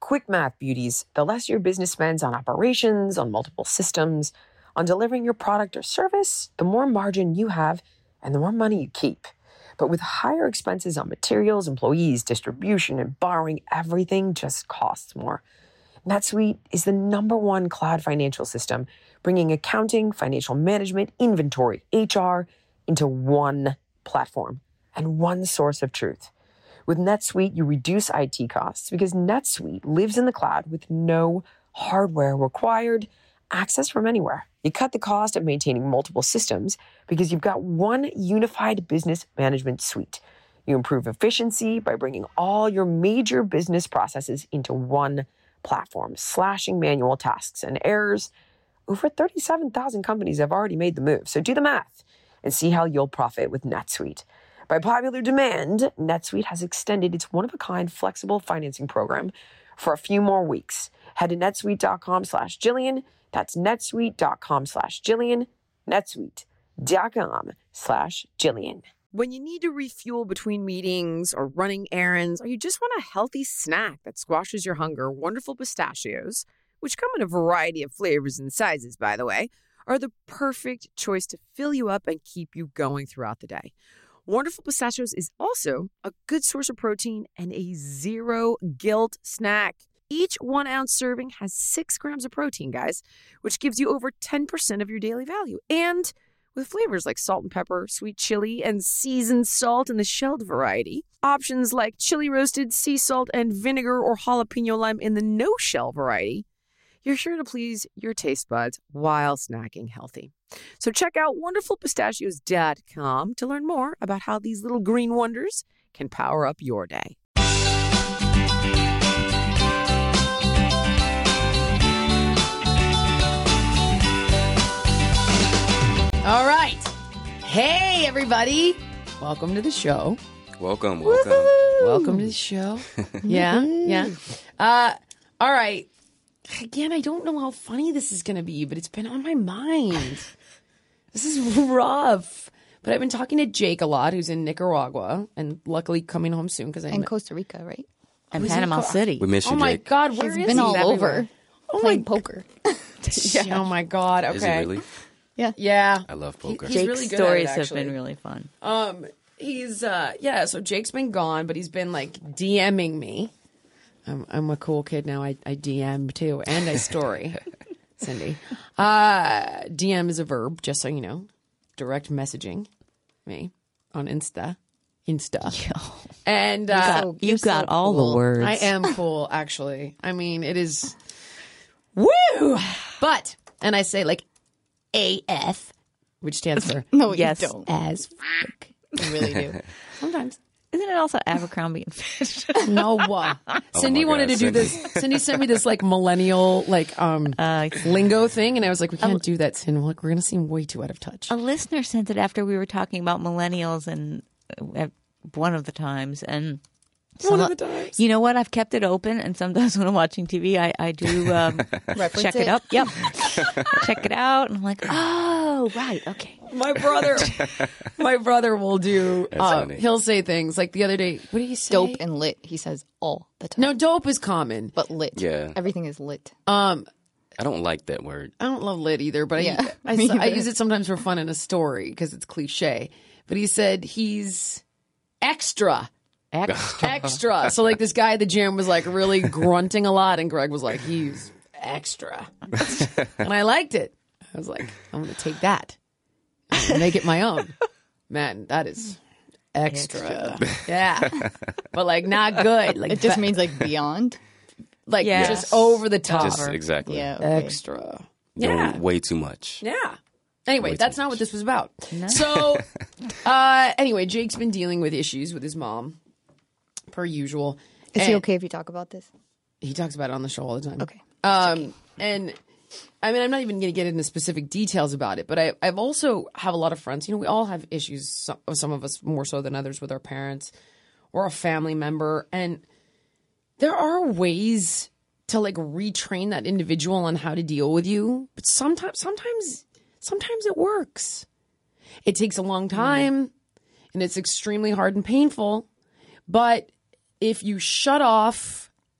quick math, beauties. The less your business spends on operations, on multiple systems, on delivering your product or service, the more margin you have and the more money you keep. But with higher expenses on materials, employees, distribution, and borrowing, everything just costs more. NetSuite is the #1 cloud financial system, bringing accounting, financial management, inventory, HR into one platform and one source of truth. With NetSuite, you reduce IT costs because NetSuite lives in the cloud with no hardware required, access from anywhere. You cut the cost of maintaining multiple systems because you've got one unified business management suite. You improve efficiency by bringing all your major business processes into one platform, slashing manual tasks and errors. Over 37,000 companies have already made the move, so do the math and see how you'll profit with NetSuite. By popular demand, NetSuite has extended its one-of-a-kind flexible financing program for a few more weeks. Head to netsuite.com/Jillian. That's netsuite.com/Jillian. netsuite.com/Jillian. When you need to refuel between meetings or running errands, or you just want a healthy snack that squashes your hunger, Wonderful Pistachios, which come in a variety of flavors and sizes, by the way, are the perfect choice to fill you up and keep you going throughout the day. Wonderful Pistachios is also a good source of protein and a zero-guilt snack. Each 1-ounce serving has 6 grams of protein, guys, which gives you over 10% of your daily value. And with flavors like salt and pepper, sweet chili, and seasoned salt in the shelled variety. Options like chili roasted, sea salt, and vinegar or jalapeno lime in the no-shell variety. You're sure to please your taste buds while snacking healthy. So check out wonderfulpistachios.com to learn more about how these little green wonders can power up your day. All right. Hey, everybody. Welcome to the show. Welcome. Welcome to the show. Yeah. All right. Again, I don't know how funny this is going to be, but it's been on my mind. This is rough. But I've been talking to Jake a lot, who's in Nicaragua, and luckily coming home soon. And Costa Rica, right? And Panama City. We miss you, Oh, my Jake. God. Where He's is been he? all over playing poker. Oh, my God. Okay. Is he really? Yeah. I love poker. He's Jake's really good stories at it, have been actually. really fun. So Jake's been gone, but he's been like DMing me. I'm a cool kid now. I DM too, and I story. Cindy. DM is a verb, just so you know. Direct messaging me on Insta. And You've got all the words. I am cool, actually. I mean, it is woo. But and I say like AF, which stands for No, Yes. you don't. as fuck. You really do. Sometimes. Isn't it also Abercrombie and Fitch? No. Cindy my wanted God, to do this. Cindy sent me this like millennial lingo thing, and I was like, we can't do that, Cindy. We're going to seem way too out of touch. A listener sent it after we were talking about millennials and at one of the times. And One of the times. You know what? I've kept it open, and sometimes when I'm watching TV, I do check it up. Yep. Check it out, and I'm like, oh, right, okay. My brother will do. He'll say things like the other day. What did he say? Dope and lit, he says all the time. No, dope is common. But lit. Yeah. Everything is lit. I don't like that word. I don't love lit either, but Yeah, I me either. use it sometimes for fun in a story because it's cliche. But he said he's extra. Extra. So like this guy at the gym was like really grunting a lot, and Greg was like, he's extra. And I liked it. I was like, I'm going to take that and make it my own. Man, that is extra. Yeah. But like not good. Like It just means like beyond. like Yes. just over the top. Just exactly. Yeah. Okay. Extra. Doing Yeah. way too much. Yeah. Anyway, Way too that's not much. what this was about. So, anyway, Jake's been dealing with issues with his mom, per usual. Is he And okay if you talk about this? He talks about it on the show all the time. Okay. And I mean, I'm not even going to get into specific details about it, but I've also have a lot of friends. You know, we all have issues. Some of us more so than others with our parents or a family member, and there are ways to like retrain that individual on how to deal with you. But sometimes it works. It takes a long time, and it's extremely hard and painful. But if you shut off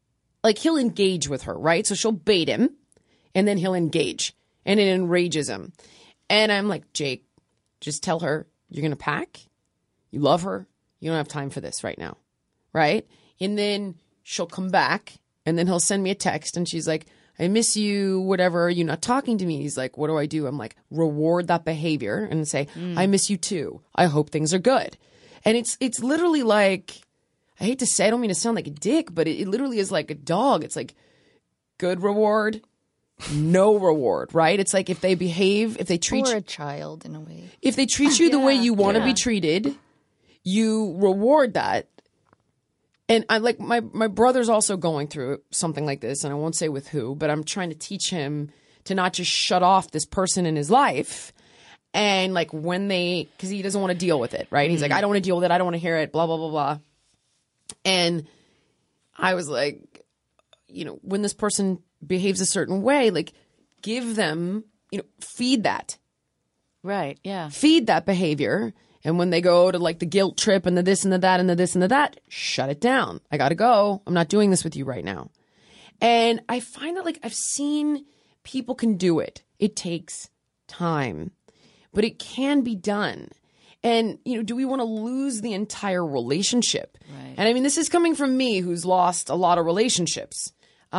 like he'll engage with her, right? So she'll bait him and then he'll engage and it enrages him. And I'm like, Jake, just tell her you're going to pack. You love her. You don't have time for this right now. Right? And then she'll come back and then he'll send me a text and she's like, I miss you, whatever. You're not talking to me. He's like, what do I do? I'm like, reward that behavior and say, I miss you too. I hope things are good. And it's literally like, I hate to say, I don't mean to sound like a dick, but it literally is like a dog. It's like good reward, no reward, right? It's like if they behave, if they treat Or you, a child in a way. if they treat you the way you want to Yeah. be treated, you reward that. And I like my brother's also going through something like this, and I won't say with who, but I'm trying to teach him to not just shut off this person in his life. And like when because he doesn't want to deal with it, right? He's like, I don't want to deal with it. I don't want to hear it, blah, blah, blah, blah. And I was like, when this person behaves a certain way, like give them, feed that. Right. Yeah. Feed that behavior. And when they go to like the guilt trip and the this and the that and the this and the that, shut it down. I got to go. I'm not doing this with you right now. And I find that like I've seen people can do it. It takes time, but it can be done. And, do we want to lose the entire relationship? Right. And I mean, this is coming from me who's lost a lot of relationships,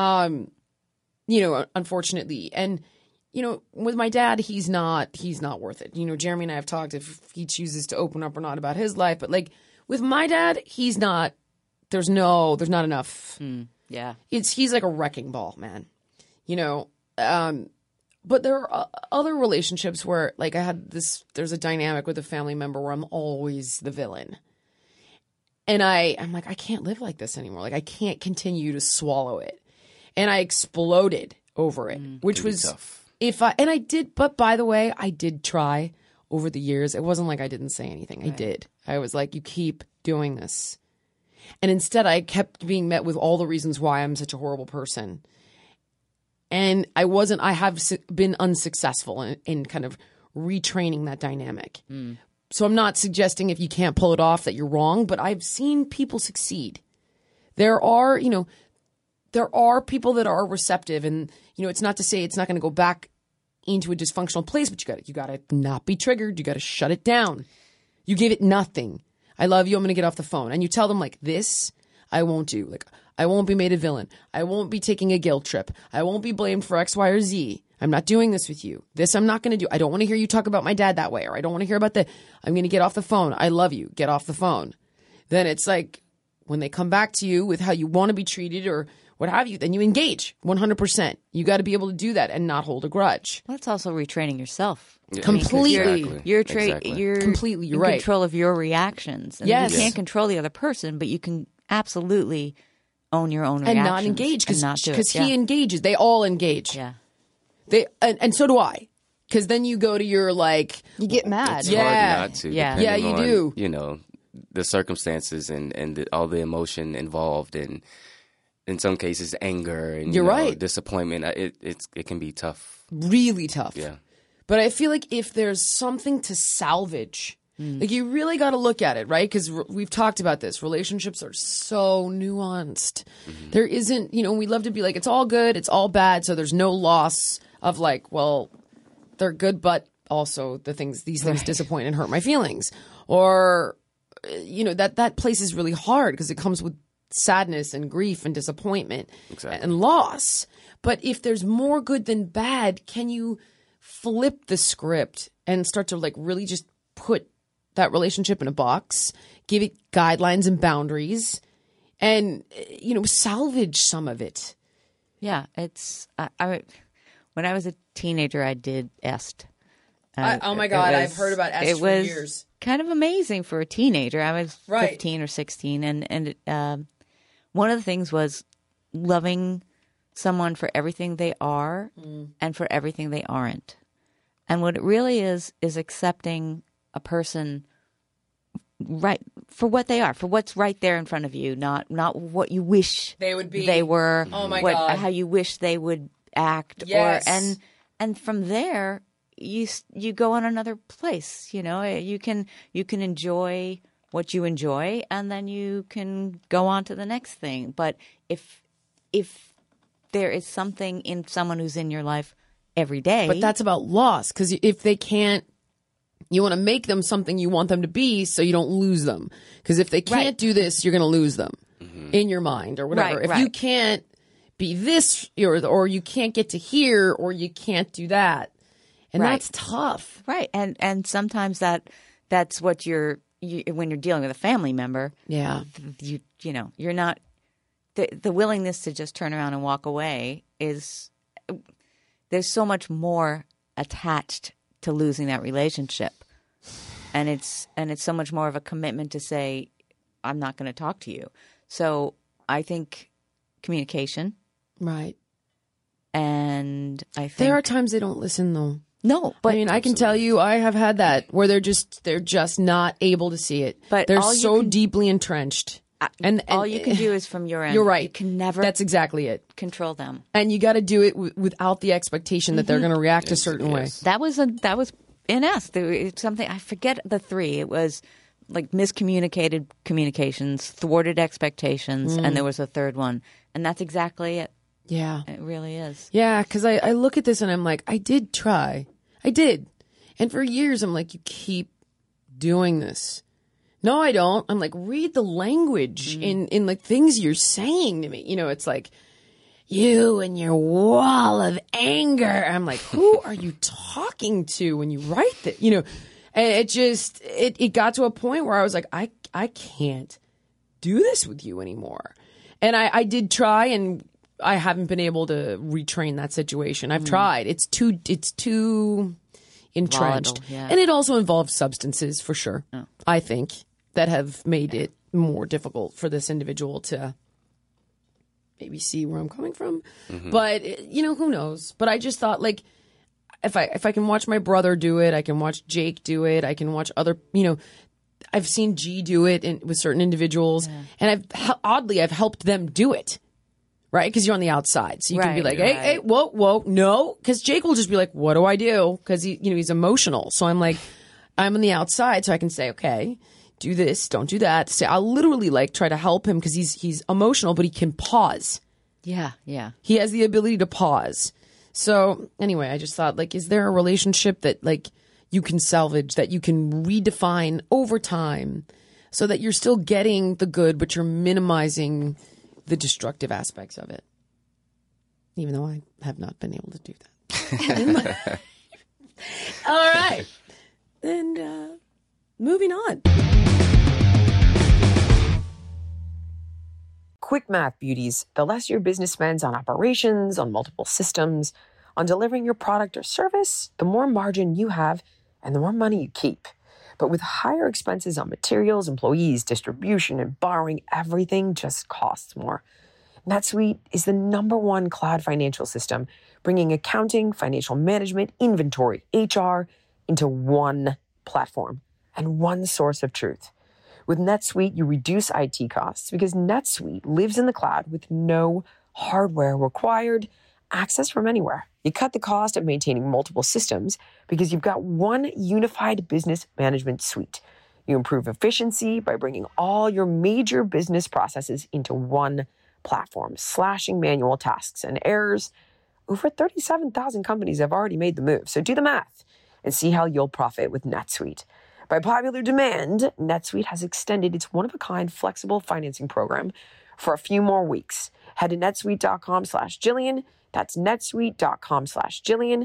unfortunately. And, with my dad, he's not worth it. Jeremy and I have talked if he chooses to open up or not about his life. But like with my dad, he's not, there's not enough. Yeah. He's like a wrecking ball, man. But there are other relationships where like there's a dynamic with a family member where I'm always the villain. And I'm like, I can't live like this anymore. Like I can't continue to swallow it. And I exploded over it, which was tough. But by the way, I did try over the years. It wasn't like I didn't say anything. Right. I did. I was like, you keep doing this. And instead I kept being met with all the reasons why I'm such a horrible person. And I have been unsuccessful in kind of retraining that dynamic. So I'm not suggesting if you can't pull it off that you're wrong, but I've seen people succeed. There are people that are receptive, and it's not to say it's not going to go back into a dysfunctional place, but you got to not be triggered. You got to shut it down. You give it nothing. I love you. I'm going to get off the phone. And you tell them like this, I won't do. Like I won't be made a villain. I won't be taking a guilt trip. I won't be blamed for X, Y, or Z. I'm not doing this with you. This I'm not going to do. I don't want to hear you talk about my dad that way, or I don't want to hear about I'm going to get off the phone. I love you. Get off the phone. Then it's like when they come back to you with how you want to be treated or what have you, then you engage 100%. You got to be able to do that and not hold a grudge. Well, that's also retraining yourself. Yeah, completely. exactly. You're completely. You're in right. control of your reactions. And Yes. You can't control the other person, but you can absolutely own your own reactions And not engage because he Yeah. engages. They all engage. Yeah. And so do I. Because then you go to your like You get mad. It's Yeah. hard not to. Yeah. Yeah, depending you on, do. The circumstances and all the emotion involved, and in some cases anger and You're right. disappointment. It can be tough. really tough. Yeah. But I feel like if there's something to salvage, like you really got to look at it, right? Because we've talked about this. Relationships are so nuanced. There isn't, we love to be like, it's all good, it's all bad. So there's no loss of like, well, they're good, but also these things disappoint and hurt my feelings. Or, that place is really hard because it comes with sadness and grief and disappointment and loss. But if there's more good than bad, can you flip the script and start to like really just put that relationship in a box, give it guidelines and boundaries, and salvage some of it? Yeah, it's when I was a teenager, I did EST. Oh my God, I've heard about EST for years. Kind of amazing for a teenager. I was Right. 15 or 16, and one of the things was loving someone for everything they are and for everything they aren't. And what it really is accepting a person right for what they are, for what's right there in front of you, not what you wish They would be. they were, Oh my God. how you wish they would act, Yes. and from there you go on another place. You can enjoy what you enjoy, and then you can go on to the next thing. But if if there is something in someone who's in your life every day. But that's about loss, because if they can't, you want to make them something you want them to be so you don't lose them. Because if they can't do this, you're going to lose them in your mind or whatever. If you can't be this or you can't get to here or you can't do that. And that's tough. Right. And sometimes that's what you when you're dealing with a family member. Yeah. You know, you're not the willingness to just turn around and walk away is there's so much more attached to losing that relationship. And it's so much more of a commitment to say, I'm not going to talk to you. So I think communication. Right. And I think there are times they don't listen though. No, but I mean, I can tell you, I have had that where they're just not able to see it. But they're so deeply entrenched. And all you can do is from your end. You're right. You can never. That's exactly it. Control them, and you got to do it without the expectation that they're going to react a certain way. That was in us. It's something I forget the three. It was like miscommunicated communications, thwarted expectations, and there was a third one, and that's exactly it. Yeah, it really is. Yeah, because I look at this and I'm like, I did try, I did, and for years I'm like, you keep doing this. No, I don't. I'm like, read the language in like things you're saying to me. You know, it's like, you and your wall of anger. I'm like, who are you talking to when you write that? You know, and it got to a point where I was like, I can't do this with you anymore. And I did try, and I haven't been able to retrain that situation. I've tried. It's too entrenched. Volatile, yeah. And it also involves substances for sure. Oh. I think that have made it more difficult for this individual to maybe see where I'm coming from. But, you know, who knows? But I just thought, like, if I can watch my brother do it, I can watch Jake do it, I can watch other, you know, I've seen G do it with certain individuals. Yeah. And I've helped them do it. Right? Because you're on the outside. So you can be like, hey, whoa, no. Because Jake will just be like, what do I do? Because he's emotional. So I'm like, I'm on the outside, so I can say, okay, do this, don't do that. So I'll literally like try to help him because he's emotional, but he can pause. Yeah, yeah. He has the ability to pause. So anyway, I just thought, like, is there a relationship that like you can salvage, that you can redefine over time so that you're still getting the good, but you're minimizing the destructive aspects of it? Even though I have not been able to do that. All right. And moving on. Quick math, beauties. The less your business spends on operations, on multiple systems, on delivering your product or service, the more margin you have and the more money you keep. But with higher expenses on materials, employees, distribution, and borrowing, everything just costs more. NetSuite is the #1 cloud financial system, bringing accounting, financial management, inventory, HR into one platform and one source of truth. With NetSuite, you reduce IT costs because NetSuite lives in the cloud with no hardware required, access from anywhere. You cut the cost of maintaining multiple systems because you've got one unified business management suite. You improve efficiency by bringing all your major business processes into one platform, slashing manual tasks and errors. Over 37,000 companies have already made the move, so do the math and see how you'll profit with NetSuite. By popular demand, NetSuite has extended its one-of-a-kind flexible financing program for a few more weeks. Head to netsuite.com/Jillian. That's netsuite.com/Jillian.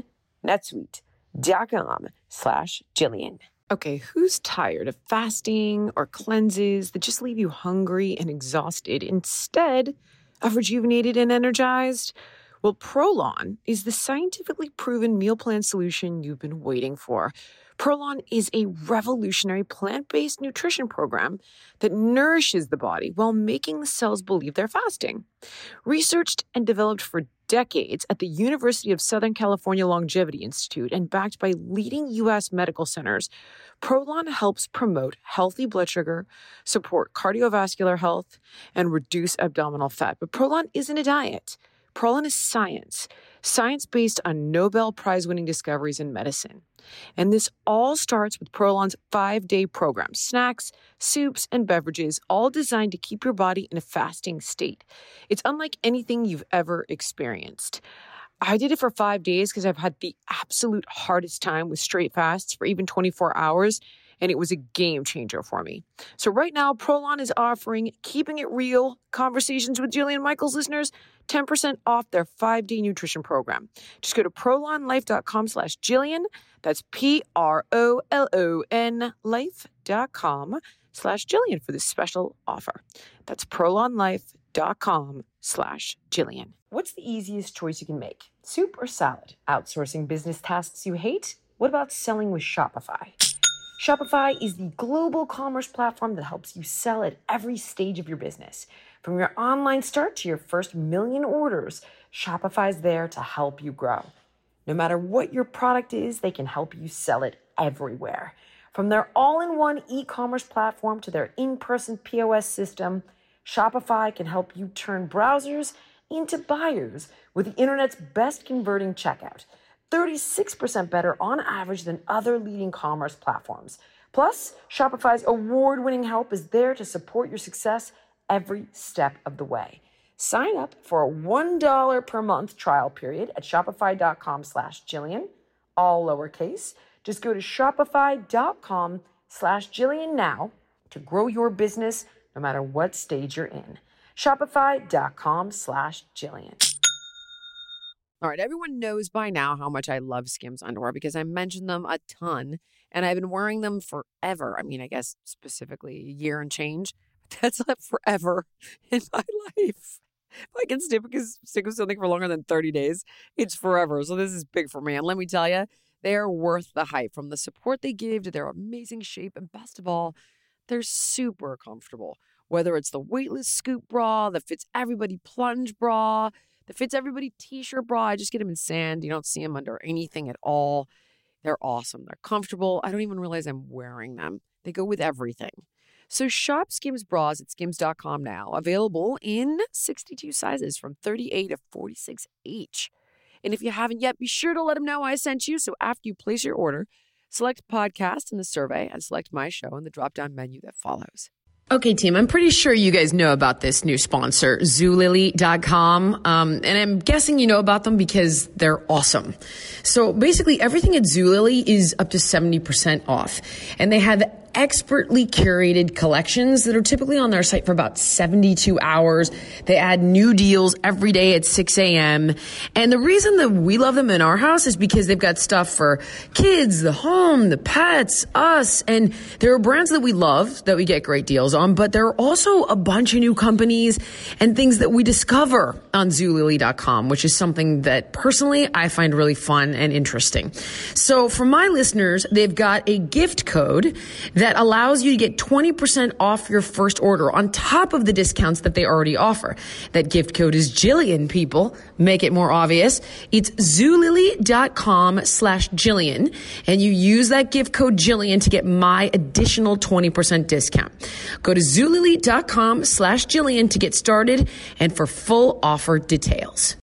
netsuite.com/Jillian. Okay, who's tired of fasting or cleanses that just leave you hungry and exhausted instead of rejuvenated and energized? Well, Prolon is the scientifically proven meal plan solution you've been waiting for. Prolon is a revolutionary plant-based nutrition program that nourishes the body while making the cells believe they're fasting. Researched and developed for decades at the University of Southern California Longevity Institute and backed by leading U.S. medical centers, Prolon helps promote healthy blood sugar, support cardiovascular health, and reduce abdominal fat. But Prolon isn't a diet. Prolon is science. Science based on Nobel Prize-winning discoveries in medicine. And this all starts with Prolon's 5-day program. Snacks, soups, and beverages, all designed to keep your body in a fasting state. It's unlike anything you've ever experienced. I did it for 5 days because I've had the absolute hardest time with straight fasts for even 24 hours, and it was a game changer for me. So right now, Prolon is offering Keeping It Real Conversations with Jillian Michaels listeners 10% off their 5-day nutrition program. Just go to prolonlife.com/Jillian. That's PROLON life.com/Jillian for this special offer. That's prolonlife.com/Jillian. What's the easiest choice you can make? Soup or salad? Outsourcing business tasks you hate? What about selling with Shopify? Shopify is the global commerce platform that helps you sell at every stage of your business. From your online start to your first million orders, Shopify's there to help you grow. No matter what your product is, they can help you sell it everywhere. From their all-in-one e-commerce platform to their in-person POS system, Shopify can help you turn browsers into buyers with the internet's best converting checkout. 36% better on average than other leading commerce platforms. Plus, Shopify's award-winning help is there to support your success every step of the way. Sign up for a $1 per month trial period at shopify.com/Jillian, all lowercase. Just go to shopify.com/Jillian now to grow your business no matter what stage you're in. Shopify.com/Jillian. All right, everyone knows by now how much I love Skims underwear because I mention them a ton, and I've been wearing them forever. I mean, I guess specifically a year and change. That's not forever in my life. If I can stick with something for longer than 30 days, it's forever. So this is big for me. And let me tell you, they are worth the hype. From the support they give to their amazing shape, and best of all, they're super comfortable. Whether it's the weightless scoop bra, the fits everybody plunge bra, the fits everybody t-shirt bra. I just get them in sand. You don't see them under anything at all. They're awesome. They're comfortable. I don't even realize I'm wearing them. They go with everything. So shop Skims bras at skims.com now. Available in 62 sizes from 38 to 46 each. And if you haven't yet, be sure to let them know I sent you. So after you place your order, select podcast in the survey and select my show in the drop-down menu that follows. Okay, team, I'm pretty sure you guys know about this new sponsor, Zulily.com. And I'm guessing you know about them because they're awesome. So basically everything at Zulily is up to 70% off. And they have expertly curated collections that are typically on their site for about 72 hours. They add new deals every day at 6 a.m. And the reason that we love them in our house is because they've got stuff for kids, the home, the pets, us. And there are brands that we love that we get great deals on, but there are also a bunch of new companies and things that we discover on Zulily.com, which is something that personally I find really fun and interesting. So for my listeners, they've got a gift code that allows you to get 20% off your first order on top of the discounts that they already offer. That gift code is Jillian, people. Make it more obvious. It's Zulily.com/Jillian, and you use that gift code Jillian to get my additional 20% discount. Go to Zulily.com/Jillian to get started and for full offer details.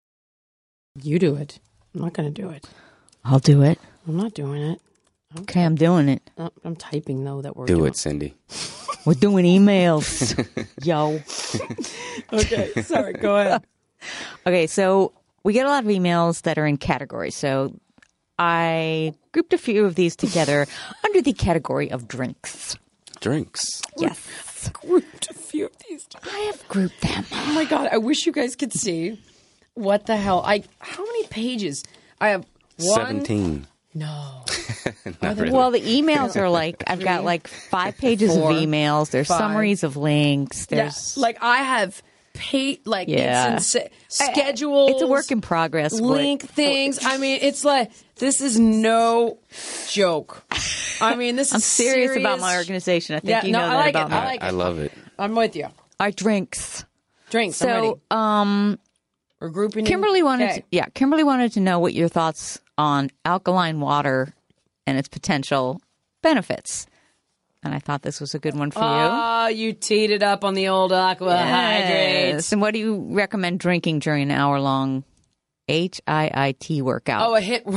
You do it. I'm not going to do it. I'll do it. I'm not doing it. Okay, I'm doing it. I'm typing, though, that we're Do doing. it, Cindy. We're doing emails. Yo. Okay, sorry, go ahead. Okay, so we get a lot of emails that are in categories. So I grouped a few of these together under the category of drinks. Drinks. Yes. Grouped a few of these. I have grouped them. Oh, my God, I wish you guys could see what the hell. How many pages? I have 17. No. Not really. Well, the emails are like, I've got like 5 pages 4, of emails. There's 5. summaries of links. There's Like I have Yeah. it's schedules. It's a work in progress. Link things. I mean, it's like, this is no joke. I mean, this is I'm serious about my organization. I think you know I that like about it. me. I like I it. love it. I'm with you. Our drinks. Drinks. I'm ready. So, We're grouping. Kimberly wanted Okay. Kimberly wanted to know what your thoughts on alkaline water and its potential benefits. And I thought this was a good one for you. Oh, you teed it up on the old aqua hydrates. And what do you recommend drinking during an hour-long HIIT workout. Oh, a hit.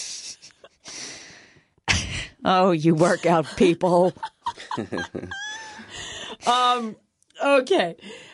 Oh, you workout people. Okay.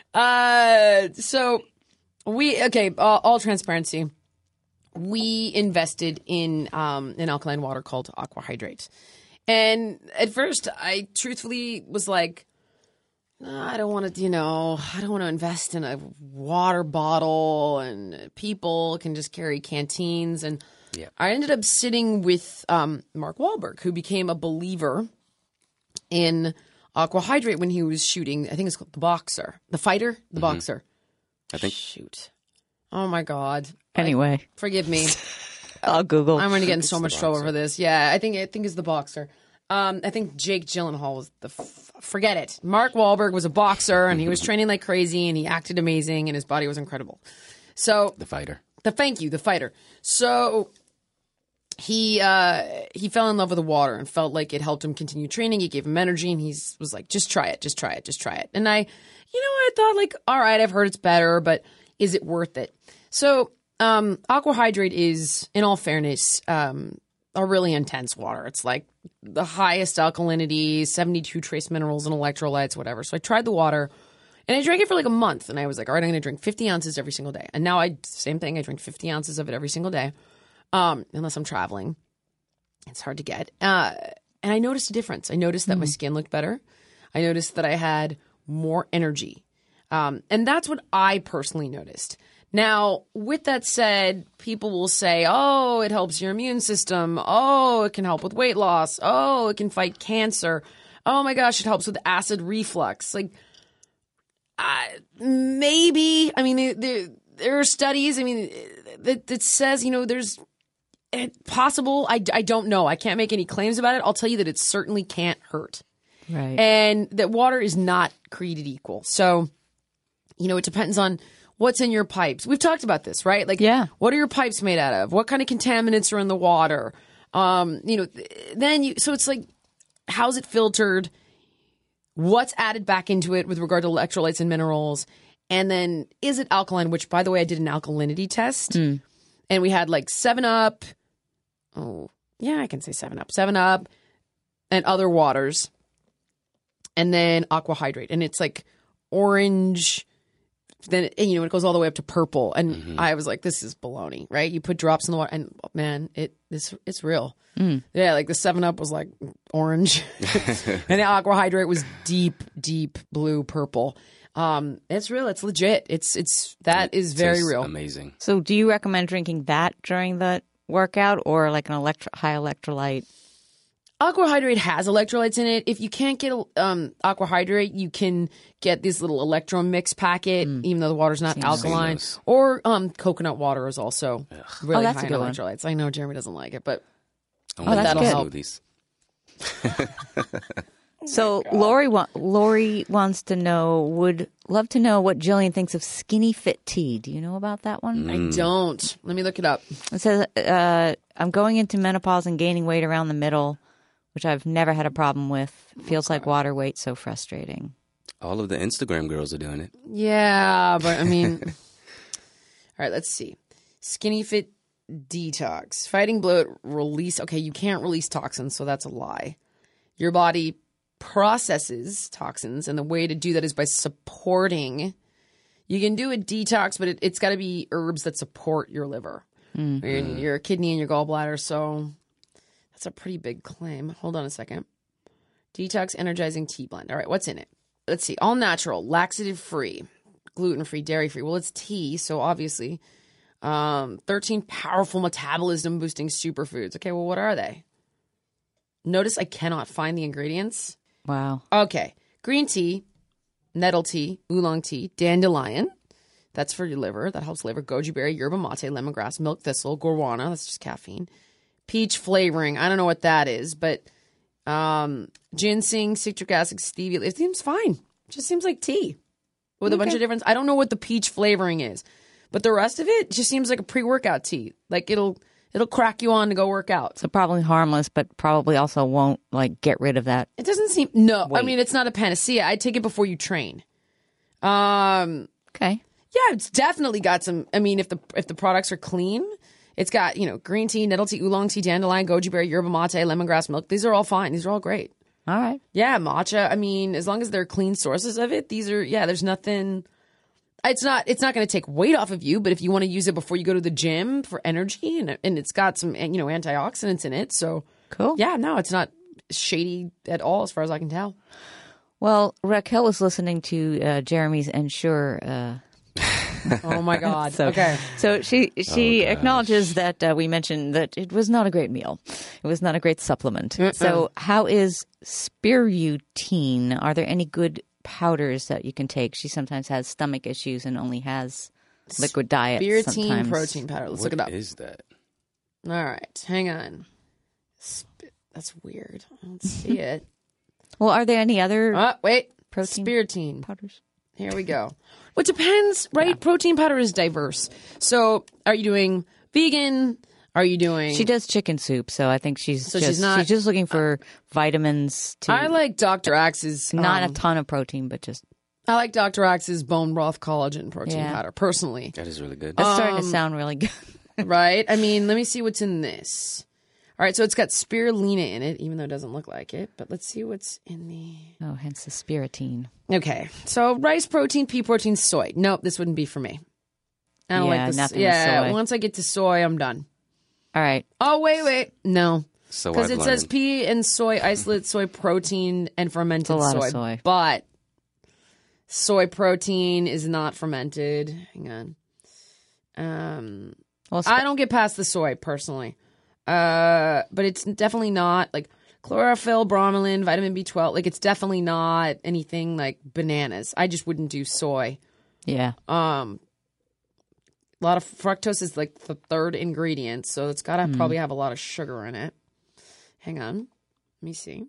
So all transparency. We invested in an alkaline water called Aqua Hydrate. And at first I truthfully was like, I don't want to, I don't want to invest in a water bottle and people can just carry canteens. And Yeah. I ended up sitting with Mark Wahlberg, who became a believer in Aqua Hydrate when he was shooting, I think it's called The Boxer. The Fighter? The Boxer. I think Shoot. Oh, my God. Anyway, Forgive me. I'll Google. I'm going to get in so the much trouble Boxer. for this. Yeah, I think it's The Boxer. I think Jake Gyllenhaal was forget it. Mark Wahlberg was a boxer, and he was training like crazy, and he acted amazing, and his body was incredible. So The Fighter. the fighter. So he fell in love with the water and felt like it helped him continue training. It gave him energy, and he was like, just try it. And I thought like, all right, I've heard it's better, but is it worth it? So Aqua Hydrate is, in all fairness, a really intense water. It's like the highest alkalinity, 72 trace minerals and electrolytes, whatever. So I tried the water. And I drank it for like a month. And I was like, all right, I'm going to drink 50 ounces every single day. And now same thing. I drink 50 ounces of it every single day. Unless I'm traveling. It's hard to get. And I noticed a difference. I noticed that my skin looked better. I noticed that I had more energy. And that's what I personally noticed. Now, with that said, people will say, oh, it helps your immune system. Oh, it can help with weight loss. Oh, it can fight cancer. Oh my gosh, it helps with acid reflux. Like, maybe. I mean, there are studies. I mean, that says, there's possible. I don't know. I can't make any claims about it. I'll tell you that it certainly can't hurt. Right. And that water is not created equal. So, it depends on what's in your pipes. We've talked about this, right? Like, Yeah. What are your pipes made out of? What kind of contaminants are in the water? So it's like, how's it filtered? What's added back into it with regard to electrolytes and minerals? And then is it alkaline? Which, by the way, I did an alkalinity test. And we had like 7-Up. Oh, yeah, I can say 7-Up. 7-Up and other waters. And then Aqua Hydrate. And it's like orange. Then, it goes all the way up to purple. And I was like, this is baloney, right? You put drops in the water. And, man, it's real. Yeah, like the 7-Up was like orange. And the Aqua Hydrate was deep blue purple. It's real. It's legit. That is very Tastes real. Amazing. So do you recommend drinking that during the workout or like an high electrolyte? Aqua Hydrate has electrolytes in it. If you can't get Aqua Hydrate, you can get this little Electro Mix packet, even though the water's not alkaline. those. Or coconut water is also really that's high a in good one. electrolytes. I know Jeremy doesn't like it, but that's that'll good. help. Smoothies. So Lori wants to know, would love to know what Jillian thinks of Skinny Fit tea. Do you know about that one? I don't. Let me look it up. It says, I'm going into menopause and gaining weight around the middle, which I've never had a problem with. Feels like water weight, so frustrating. All of the Instagram girls are doing it. Yeah, but I mean, all right, let's see. Skinny Fit Detox. Fighting bloat, release. Okay, you can't release toxins, so that's a lie. Your body processes toxins, and the way to do that is by supporting. You can do a detox, but it's got to be herbs that support your liver, your kidney, and your gallbladder. So that's a pretty big claim. Hold on a second. Detox energizing tea blend. All right, what's in it? Let's see. All natural, laxative free, gluten free, dairy free. Well, it's tea, so obviously. 13 powerful metabolism boosting superfoods. Okay, well, what are they? Notice I cannot find the ingredients. Wow. Okay. Green tea, nettle tea, oolong tea, dandelion. That's for your liver. That helps liver. Goji berry, yerba mate, lemongrass, milk thistle, guarana. That's just caffeine. Peach flavoring. I don't know what that is, but ginseng, citric acid, stevia. It seems fine. It just seems like tea with a bunch of different. I don't know what the peach flavoring is, but the rest of it just seems like a pre-workout tea. Like it'll crack you on to go work out. So probably harmless, but probably also won't like get rid of that. It doesn't seem. No, I Wait. mean it's not a panacea. I take it before you train. Yeah, Okay. Yeah, it's definitely got some. I mean, if the products are clean, it's got green tea, nettle tea, oolong tea, dandelion, goji berry, yerba mate, lemongrass milk. These are all fine. These are all great. All right. Yeah, matcha. I mean, as long as they're clean sources of it, these are. Yeah, there's nothing. It's not going to take weight off of you, but if you want to use it before you go to the gym for energy, and it's got some antioxidants in it, so Cool. Yeah, no, it's not shady at all, as far as I can tell. Well, Raquel was listening to Jeremy's Ensure. Oh my God. So, okay. So she acknowledges that we mentioned that it was not a great meal. It was not a great supplement. So how is Spirutine? Are there any good powders that you can take? She sometimes has stomach issues and only has liquid diet. Spirutine sometimes. protein powder. Let's look it up. What is that? All right. Hang on. That's weird. I don't see it. Well, are there any other Wait. protein Spirutine. powders? Here we go. Well, it depends, right? Yeah. Protein powder is diverse. So are you doing vegan? Are you doing... She does chicken soup, so I think she's just looking for vitamins to... I like Dr. Axe's... Not a ton of protein, but just... I like Dr. Axe's bone broth collagen protein powder, personally. That is really good. That's starting to sound really good. Right? I mean, let me see what's in this. All right, so it's got spirulina in it, even though it doesn't look like it. But let's see what's in the... Oh, hence the Spirutine. Okay, so rice protein, pea protein, soy. Nope, this wouldn't be for me. I don't like this. Nothing with soy. Once I get to soy, I'm done. All right. Oh, wait. No. So because it says pea and soy, isolate soy protein, and fermented a lot soy. Of soy. But soy protein is not fermented. Hang on. I don't get past the soy, personally. But it's definitely not like chlorophyll, bromelain, vitamin B12. Like, it's definitely not anything like bananas. I just wouldn't do soy. Yeah. A lot of fructose is like the third ingredient, so it's got to probably have a lot of sugar in it. Hang on. Let me see.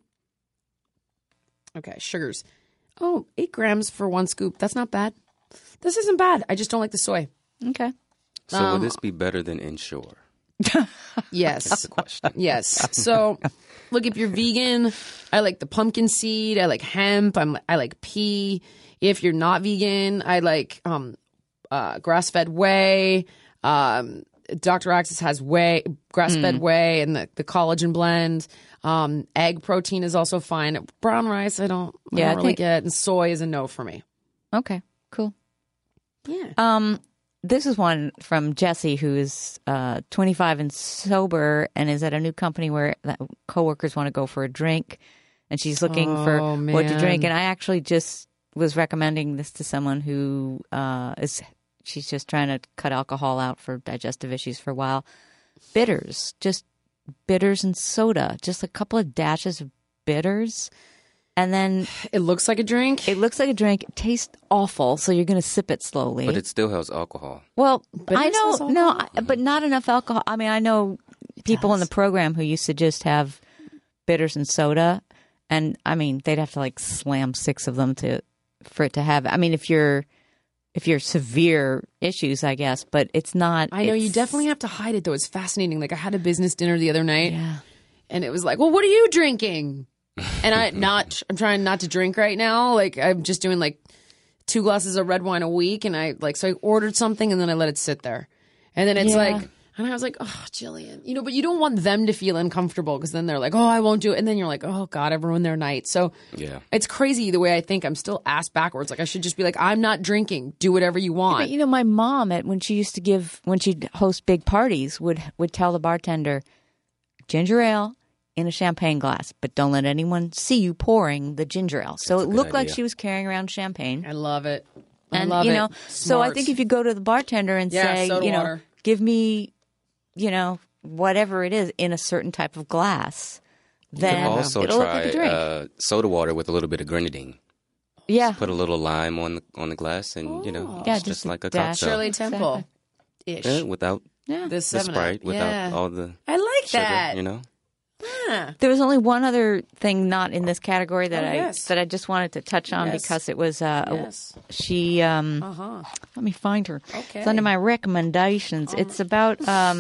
Okay, sugars. Oh, 8 grams for 1 scoop. That's not bad. This isn't bad. I just don't like the soy. Okay. So will this be better than Ensure? Yes. That's the question. Yes. So, look, if you're vegan, I like the pumpkin seed. I like hemp. I like pea. If you're not vegan, I like grass-fed whey. Dr. Axis has whey, grass-fed whey, and the collagen blend. Egg protein is also fine. Brown rice, I don't really get, and soy is a no for me. Okay. Cool. Yeah. This is one from Jessie, who is 25 and sober and is at a new company where coworkers want to go for a drink, and she's looking for what to drink. And I actually just was recommending this to someone who she's just trying to cut alcohol out for digestive issues for a while. Bitters, just bitters and soda, just a couple of dashes of bitters. And then it looks like a drink. It looks like a drink. It tastes awful, so you're going to sip it slowly. But it still has alcohol. Well, I know, but not enough alcohol. I mean, I know people in the program who used to just have bitters and soda, and I mean, they'd have to like slam 6 of them for it to have. I mean, if you're severe issues, I guess, but it's not. I know you definitely have to hide it, though. It's fascinating. Like, I had a business dinner the other night, and it was like, "Well, what are you drinking?" And I'm trying not to drink right now. Like, I'm just doing like 2 glasses of red wine a week. And so I ordered something and then I let it sit there. And then it's like, and I was like, oh, Jillian, but you don't want them to feel uncomfortable because then they're like, oh, I won't do it. And then you're like, oh God, I've ruined their night. So it's crazy the way I think. I'm still ass backwards. Like, I should just be like, I'm not drinking. Do whatever you want. But my mom when she'd host big parties would tell the bartender, ginger ale in a champagne glass, but don't let anyone see you pouring the ginger ale. So it looked like she was carrying around champagne. I love it. So I think if you go to the bartender and say, water. Give me, whatever it is in a certain type of glass, then you can also it'll look like a drink. try soda water with a little bit of grenadine. Yeah. Just put a little lime on the glass, and it's just like a cocktail. Shirley Temple ish. Without the Sprite, without all the I like sugar, that. There was only one other thing not in this category that I just wanted to touch on because it was she let me find her. Okay. It's under my recommendations. It's about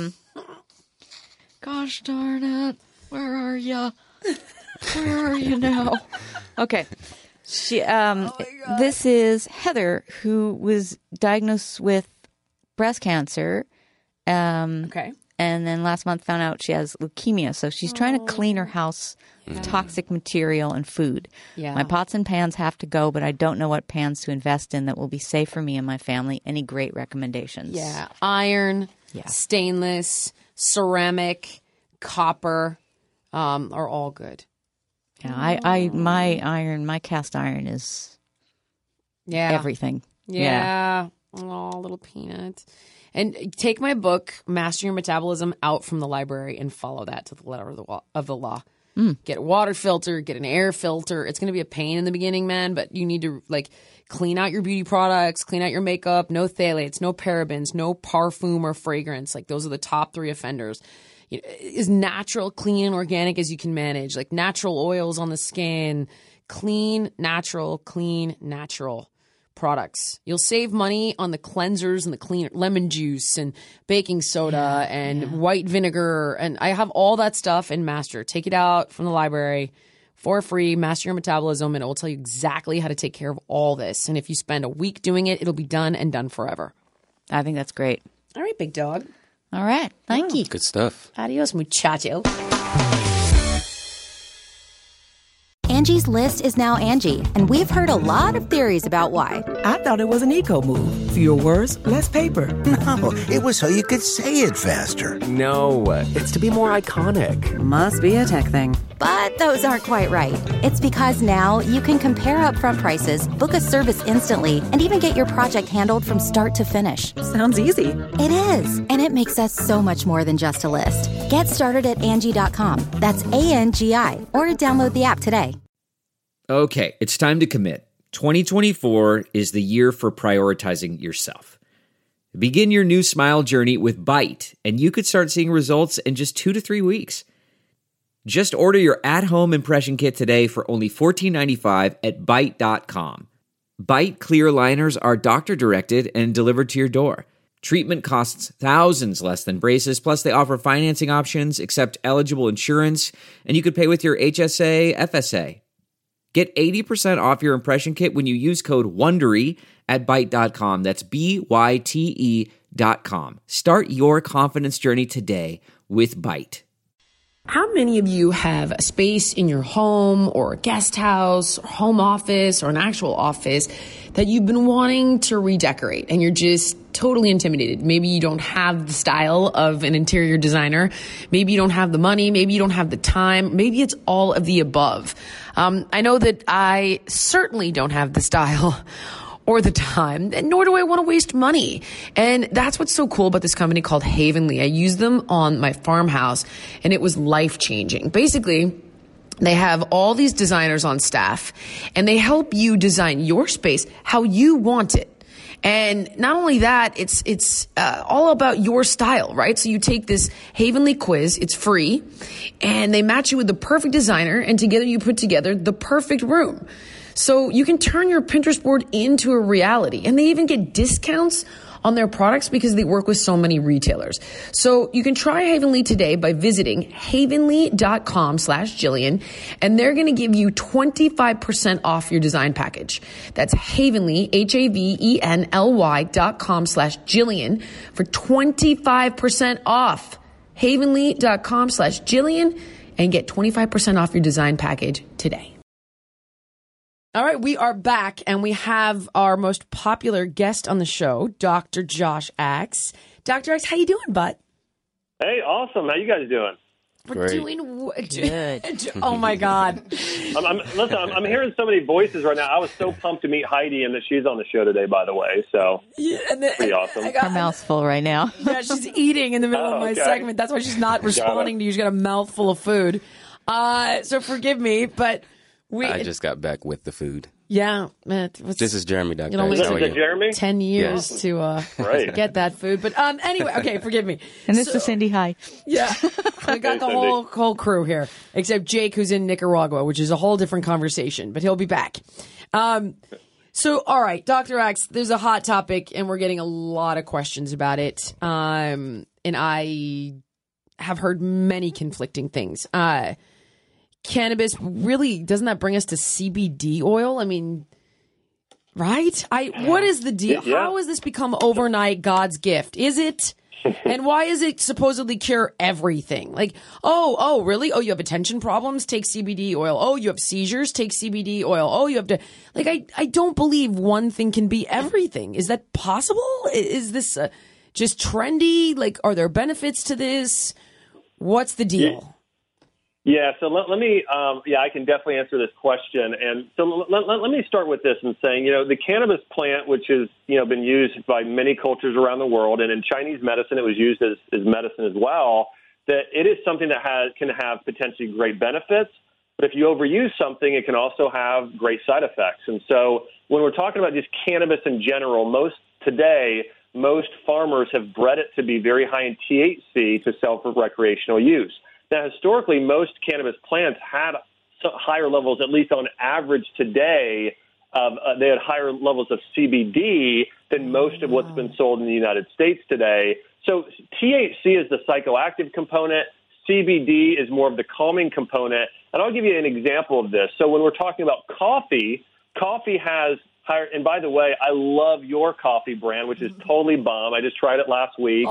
gosh darn it. Where are you? Where are you now? Okay. This is Heather, who was diagnosed with breast cancer. Okay. And then last month found out she has leukemia. So she's trying to clean her house of toxic material and food. Yeah. My pots and pans have to go, but I don't know what pans to invest in that will be safe for me and my family. Any great recommendations? Yeah. Iron, stainless, ceramic, copper are all good. Yeah, my cast iron is everything. Yeah. Oh, little peanut. And take my book, Master Your Metabolism, out from the library and follow that to the letter of the law. Get a water filter, get an air filter. It's going to be a pain in the beginning, man, but you need to clean out your beauty products, clean out your makeup, no phthalates, no parabens, no parfum or fragrance. Those are the top 3 offenders. As natural, clean, and organic as you can manage. Natural oils on the skin, clean, natural products. You'll save money on the cleansers and the clean lemon juice and baking soda and white vinegar. And I have all that stuff in Master. Take it out from the library for free. Master Your Metabolism, and it will tell you exactly how to take care of all this. And if you spend a week doing it, it'll be done and done forever. I think that's great. All right, big dog. All right. Thank you. Good stuff. Adios, muchacho. Angie's List is now Angie, and we've heard a lot of theories about why. I thought it was an eco move. Fewer words, less paper. No, it was so you could say it faster. No, it's to be more iconic. Must be a tech thing. But those aren't quite right. It's because now you can compare upfront prices, book a service instantly, and even get your project handled from start to finish. Sounds easy. It is, and it makes us so much more than just a list. Get started at Angie.com. That's ANGI, or download the app today. Okay, it's time to commit. 2024 is the year for prioritizing yourself. Begin your new smile journey with Byte, and you could start seeing results in just 2 to 3 weeks. Just order your at-home impression kit today for only $14.95 at Byte.com. Byte clear liners are doctor-directed and delivered to your door. Treatment costs thousands less than braces, plus they offer financing options, accept eligible insurance, and you could pay with your HSA, FSA. Get 80% off your impression kit when you use code WONDERY at Byte.com. That's BYTE.com. Start your confidence journey today with Byte. How many of you have a space in your home or a guest house or home office or an actual office that you've been wanting to redecorate and you're just totally intimidated? Maybe you don't have the style of an interior designer. Maybe you don't have the money. Maybe you don't have the time. Maybe it's all of the above. I know that I certainly don't have the style or the time, and nor do I want to waste money. And that's what's so cool about this company called Havenly. I used them on my farmhouse, and it was life-changing. Basically, they have all these designers on staff, and they help you design your space how you want it. And not only that, it's all about your style, right? So you take this Havenly quiz, it's free, and they match you with the perfect designer, and together you put together the perfect room. So you can turn your Pinterest board into a reality, and they even get discounts on their products because they work with so many retailers. So you can try Havenly today by visiting havenly.com/Jillian, and they're going to give you 25% off your design package. That's Havenly, HAVENLY.com/Jillian for 25% off. Havenly.com/Jillian and get 25% off your design package today. All right, we are back, and we have our most popular guest on the show, Dr. Josh Axe. Dr. Axe, how you doing, bud? Hey, awesome. How you guys doing? We're doing good. Oh, my God. I'm hearing so many voices right now. I was so pumped to meet Heidi and that she's on the show today, by the way. So, pretty awesome. Her mouth's full right now. Yeah, she's eating in the middle of my segment. That's why she's not responding to you. She's got a mouthful of food. So forgive me, but... I just got back with the food. Yeah. This is Jeremy, Dr. This is Jeremy? 10 years to get that food. But anyway, okay, forgive me. And this is Cindy. Hi. Yeah. We got the whole crew here, except Jake, who's in Nicaragua, which is a whole different conversation, but he'll be back. So, all right, Dr. Axe, there's a hot topic, and we're getting a lot of questions about it. And I have heard many conflicting things. cannabis really, doesn't that bring us to CBD oil? I mean, right? What is the deal? Yeah. How has this become overnight God's gift? Is it? And why is it supposedly cure everything? Like, oh, really? Oh, you have attention problems? Take CBD oil. Oh, you have seizures? Take CBD oil. Oh, you have to, like, I don't believe one thing can be everything. Is that possible? Is this just trendy? Like, are there benefits to this? What's the deal? Yeah, so let me, I can definitely answer this question. And so let me start with this and saying, the cannabis plant, which has, been used by many cultures around the world, and in Chinese medicine, it was used as medicine as well, that it is something that can have potentially great benefits. But if you overuse something, it can also have great side effects. And so when we're talking about just cannabis in general, most farmers have bred it to be very high in THC to sell for recreational use. Now, historically, most cannabis plants had higher levels, at least on average today, they had higher levels of CBD than most of what's been sold in the United States today. So THC is the psychoactive component. CBD is more of the calming component. And I'll give you an example of this. So when we're talking about coffee has higher, and by the way, I love your coffee brand, which is totally bomb. I just tried it last week.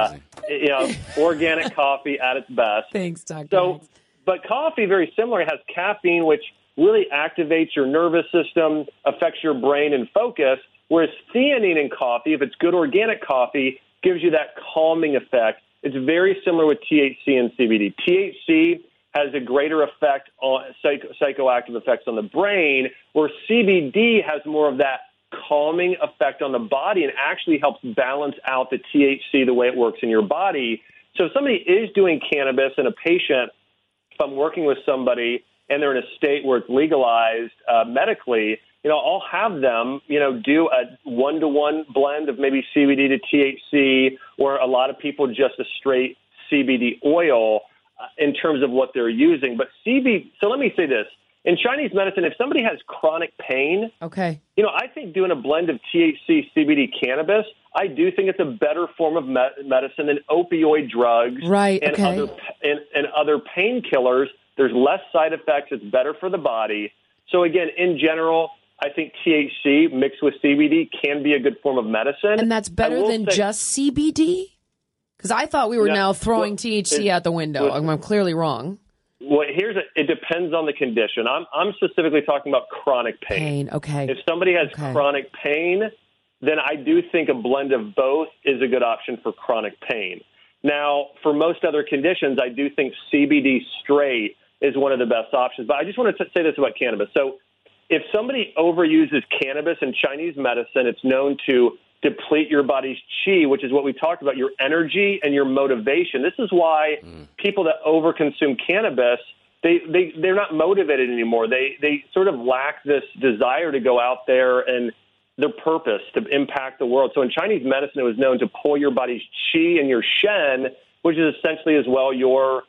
Organic coffee at its best. Thanks, Dr. So, but coffee, very similar, has caffeine, which really activates your nervous system, affects your brain and focus, whereas theanine in coffee, if it's good organic coffee, gives you that calming effect. It's very similar with THC and CBD. THC has a greater effect on psychoactive effects on the brain, where CBD has more of that calming effect on the body and actually helps balance out the THC the way it works in your body. So if somebody is doing cannabis and a patient, if I'm working with somebody and they're in a state where it's legalized medically, I'll have them, do a 1-to-1 blend of maybe CBD to THC, or a lot of people just a straight CBD oil in terms of what they're using. But so let me say this. In Chinese medicine, if somebody has chronic pain, okay, I think doing a blend of THC, CBD, cannabis, I do think it's a better form of medicine than opioid drugs, right? And other painkillers. There's less side effects. It's better for the body. So again, in general, I think THC mixed with CBD can be a good form of medicine, and that's better than just CBD. Because I thought we were now throwing THC out the window. I'm clearly wrong. Well, it depends on the condition. I'm specifically talking about chronic pain. Okay. If somebody has chronic pain, then I do think a blend of both is a good option for chronic pain. Now, for most other conditions, I do think CBD straight is one of the best options. But I just want to say this about cannabis. So if somebody overuses cannabis in Chinese medicine, it's known to deplete your body's qi, which is what we talked about, your energy and your motivation. This is why people that overconsume cannabis, they're not motivated anymore. They sort of lack this desire to go out there and their purpose to impact the world. So in Chinese medicine, it was known to pull your body's qi and your shen, which is essentially as well your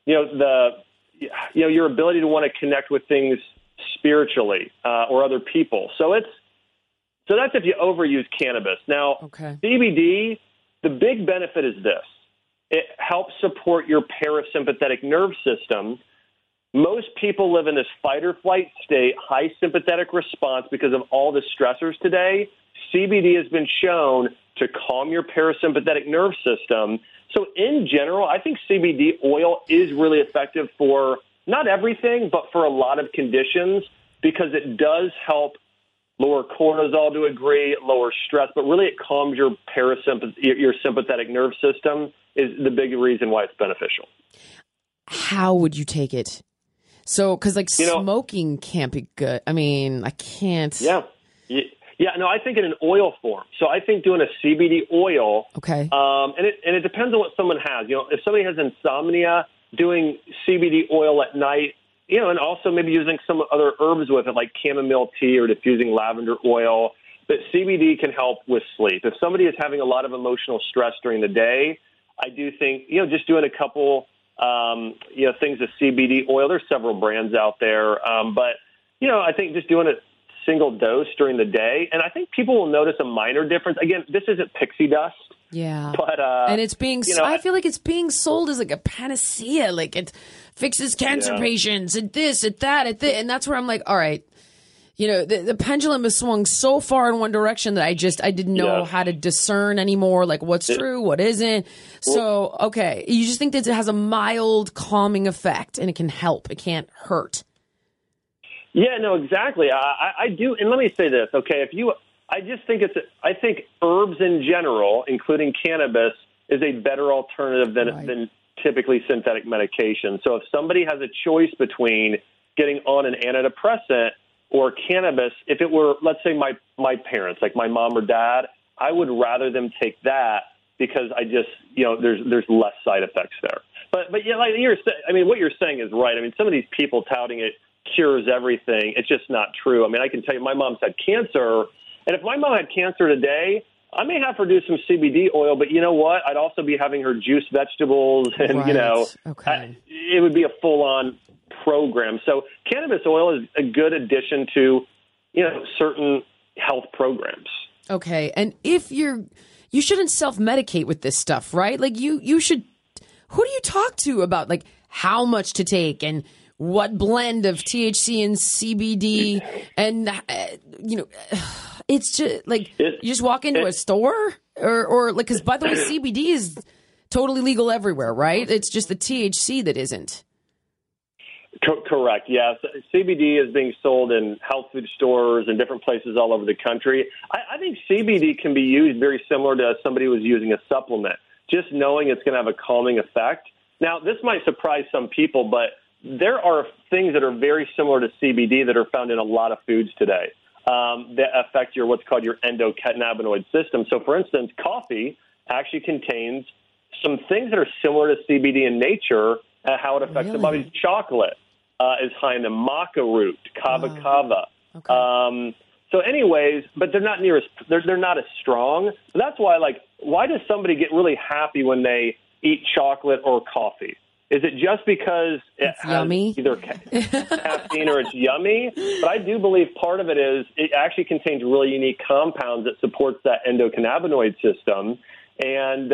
ability to want to connect with things spiritually or other people. So that's if you overuse cannabis. Now, CBD, the big benefit is this. It helps support your parasympathetic nerve system. Most people live in this fight or flight state, high sympathetic response because of all the stressors today. CBD has been shown to calm your parasympathetic nerve system. So in general, I think CBD oil is really effective for not everything, but for a lot of conditions, because it does help lower cortisol to a degree, lower stress, but really it calms your sympathetic nerve system is the big reason why it's beneficial. How would you take it? So, because smoking can't be good. I mean, I can't. Yeah. No, I think in an oil form. So I think doing a CBD oil. Okay. And it depends on what someone has. If somebody has insomnia, doing CBD oil at night, and also maybe using some other herbs with it, like chamomile tea or diffusing lavender oil. But CBD can help with sleep. If somebody is having a lot of emotional stress during the day, I do think, just doing a couple, things of CBD oil. There's several brands out there. But I think just doing a single dose during the day. And I think people will notice a minor difference. Again, this isn't pixie dust. Yeah. But and it's being, I feel like it's being sold as like a panacea, like it fixes cancer patients and this, and that, and that's where I'm like, all right, the pendulum has swung so far in one direction that I didn't know how to discern anymore, like what's true, what isn't. So, okay, you just think that it has a mild calming effect and it can help, it can't hurt. Yeah, no, exactly. I do. And let me say this, okay, I just think I think herbs in general, including cannabis, is a better alternative than typically synthetic medication. So if somebody has a choice between getting on an antidepressant or cannabis, if it were, let's say, my parents, like my mom or dad, I would rather them take that because I just, there's less side effects there. But like what you're saying is right. I mean, some of these people touting it cures everything. It's just not true. I mean, I can tell you my mom's had cancer, and if my mom had cancer today, I may have her do some CBD oil, but you know what? I'd also be having her juice vegetables, and it would be a full-on program. So cannabis oil is a good addition to, certain health programs. Okay, and if you shouldn't self-medicate with this stuff, right? Like you should. Who do you talk to about like how much to take and what blend of THC and CBD, and it's just like you just walk into a store or like, because by the way, CBD is totally legal everywhere, right? It's just the THC that isn't. Correct. Yes, CBD is being sold in health food stores and different places all over the country. I think CBD can be used very similar to somebody who was using a supplement, just knowing it's going to have a calming effect. Now, this might surprise some people, but there are things that are very similar to CBD that are found in a lot of foods today that affect what's called your endocannabinoid system. So, for instance, coffee actually contains some things that are similar to CBD in nature and how it affects the body. Chocolate is high in the maca root, kava. Okay. So, anyways, but they're not they're not as strong. So that's why, why does somebody get really happy when they eat chocolate or coffee? Is it just because it has yummy? Either caffeine or it's yummy? But I do believe part of it is it actually contains really unique compounds that supports that endocannabinoid system, and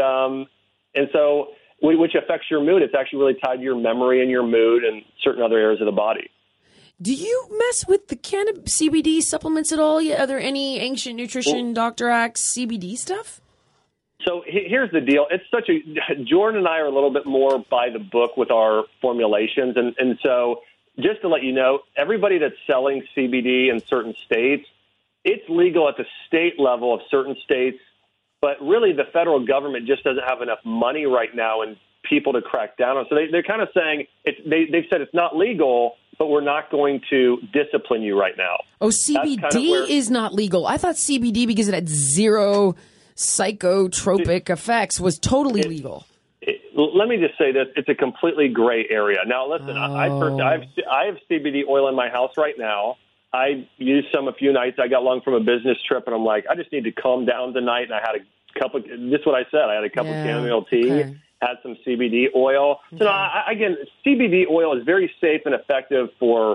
so which affects your mood. It's actually really tied to your memory and your mood and certain other areas of the body. Do you mess with the CBD supplements at all? Are there any Ancient Nutrition, Dr. Axe CBD stuff? So here's the deal. It's Jordan and I are a little bit more by the book with our formulations. And so just to let you know, everybody that's selling CBD in certain states, it's legal at the state level of certain states. But really the federal government just doesn't have enough money right now and people to crack down on. So they're kind of saying they've said it's not legal, but we're not going to discipline you right now. Oh, CBD is not legal. I thought CBD, because it had zero psychotropic effects, was totally legal. Let me just say this. It's a completely gray area. Now, listen, I have CBD oil in my house right now. I used some a few nights. I got along from a business trip, and I'm like, I just need to calm down tonight. And I had a cup of, this is what I said, I had a cup of chamomile tea, had some CBD oil. So, again, CBD oil is very safe and effective for,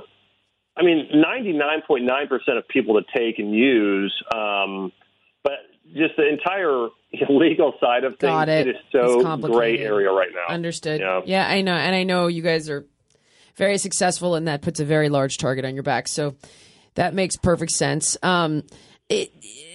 99.9% of people to take and use. But just the entire legal side of things, it is so gray area right now. Understood. Yeah, I know. And I know you guys are very successful, and that puts a very large target on your back. So that makes perfect sense. Is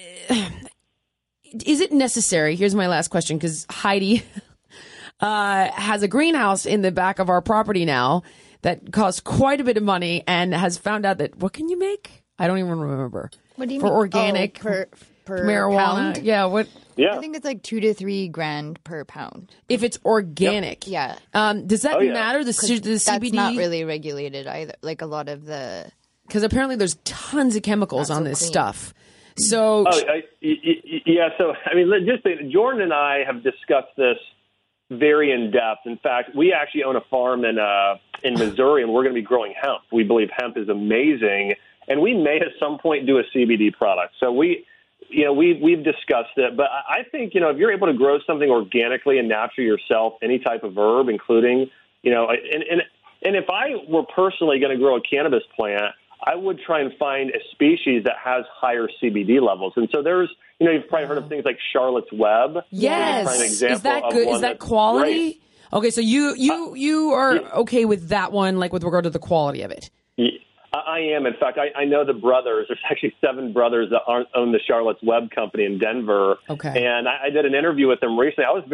it necessary? Here's my last question, because Heidi has a greenhouse in the back of our property now that costs quite a bit of money, and has found out that, what can you make? I don't even remember. What do you mean? For organic per marijuana. Pound? Yeah. What? Yeah. I think it's like $2 to $3 grand per pound. If it's organic. Yep. Yeah. Does that matter? The CBD? That's not really regulated either. Like a lot of the. Because apparently there's tons of chemicals on this stuff. So. Yeah. So, Jordan and I have discussed this very in depth. In fact, we actually own a farm in Missouri, and we're going to be growing hemp. We believe hemp is amazing, and we may at some point do a CBD product. So we've discussed it, but I think, if you're able to grow something organically and naturally yourself, any type of herb, including, and if I were personally going to grow a cannabis plant, I would try and find a species that has higher CBD levels. And so there's, you've probably heard of things like Charlotte's Web. Yes. An example Is that of good? one Is that that's quality? great. Okay, so you are okay with that one, like with regard to the quality of it. I am. In fact, I know the brothers. There's actually 7 brothers that own the Charlotte's Web company in Denver. Okay. And I did an interview with them recently. I was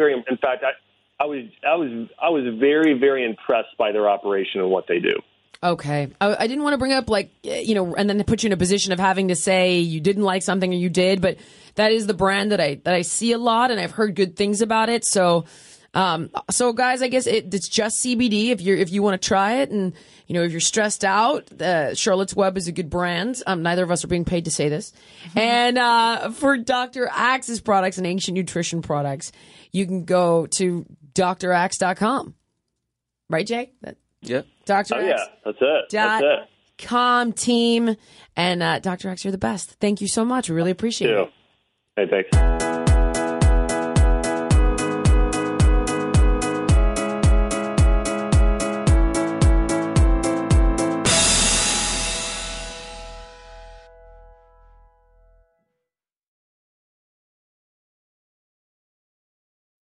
very, very impressed by their operation and what they do. Okay. I didn't want to bring up and then put you in a position of having to say you didn't like something or you did, but that is the brand that I see a lot, and I've heard good things about it. So guys, I guess it's just CBD if you want to try it, and if you're stressed out, Charlotte's Web is a good brand. Neither of us are being paid to say this. And for Dr. Axe's products and Ancient Nutrition products, you can go to draxe.com. Right, Jay? Yep. Dr. Axe. Yeah, that's it. .com team. And Dr. Axe, you're the best. Thank you so much. We really appreciate it. Hey, thanks.